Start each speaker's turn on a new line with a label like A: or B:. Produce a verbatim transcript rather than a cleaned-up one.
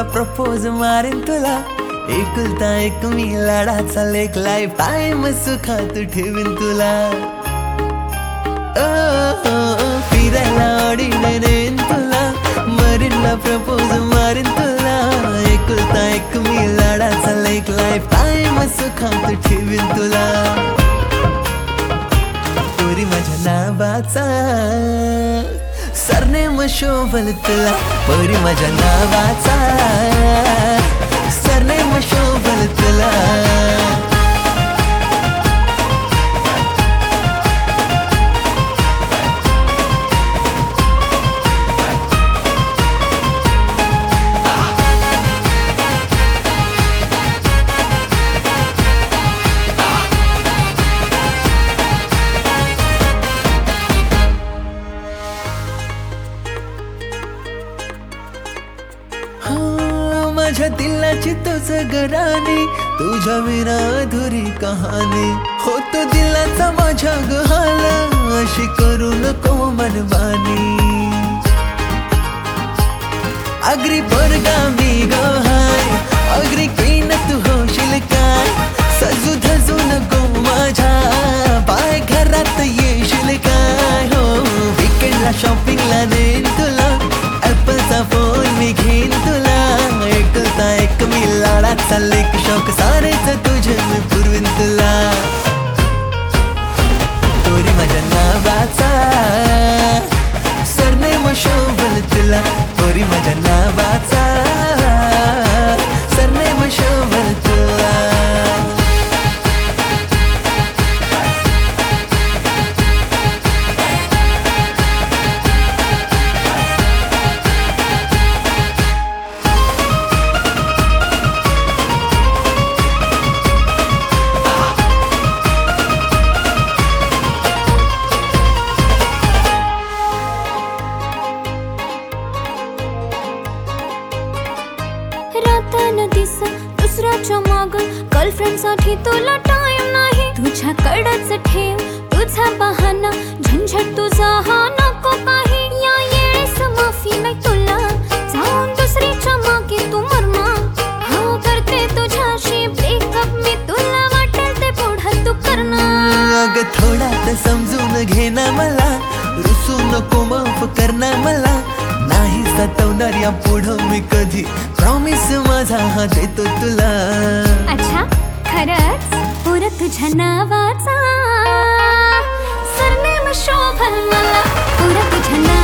A: Propose मारेन तुला. एकुलता एक मी लाडाचा लेक, लाईफ टाइम सुखात ठेवीन तुला. ओ, ओ, ओ, फिरायला ऑडिन नेन तुला, मरीनला प्रपोज मारेन तुला. एकुलता एक मी लाडाचा लेक, लाईफ टाइम सुखात ठेवीन तुला. पोरी माझ्या नावाचा सरनेम शोभल तुला. पोरी माझ्या नावाचा सरनेम शोभल तुला. माझ्या दिलाची तुझ गराणी, तुझ्या विना अधुरी कहाणी. होतो दिलाचा माझ्या गहाला, अशी करू नको मनमानी. अग्री पोरगा मी ग हाय, अग्री क्वीन तू होशील काय. सजू धजू नको माझ्या, बाय घरात येशील काय. हो वीकेंडला शॉपिंगला नेन तुला, ऍपलचा फोन मी घेईन तुला. एकुलता एक मी लाडाचा लेक, शौक सारेच तुझे मी पुरवीन तुला. पोरी माझ्या नावाचा सरनेम शोभल तुला. पोरी माझ्या नावाचा सरनेम शोभल तुला.
B: रात्र दिस दुसऱ्याच्या माग, गर्लफ्रेंड साठी तुला टाइम नाही. तुझ्याकडच ठेव तुझा बहाना, झंझट तुझा हा नको काही. या येळेस माफी नाही तुला, जाऊन दुसरीच्या मागे तू मरमा. हा करते तुझ्याशी ब्रेकअप मी, तुला वाटेल ते पुढं तू करणार.
A: अग थोडा तर समजून घे ना मला, रुसू नको माफ करणार मला. नाही सतवणार या पुढं मी कधी, प्रॉमिस माझा हा देतो तुला.
B: अच्छा खरंच? पोर तुझ्या नावाचा सरनेम शोभल मला. पोर तुझ्या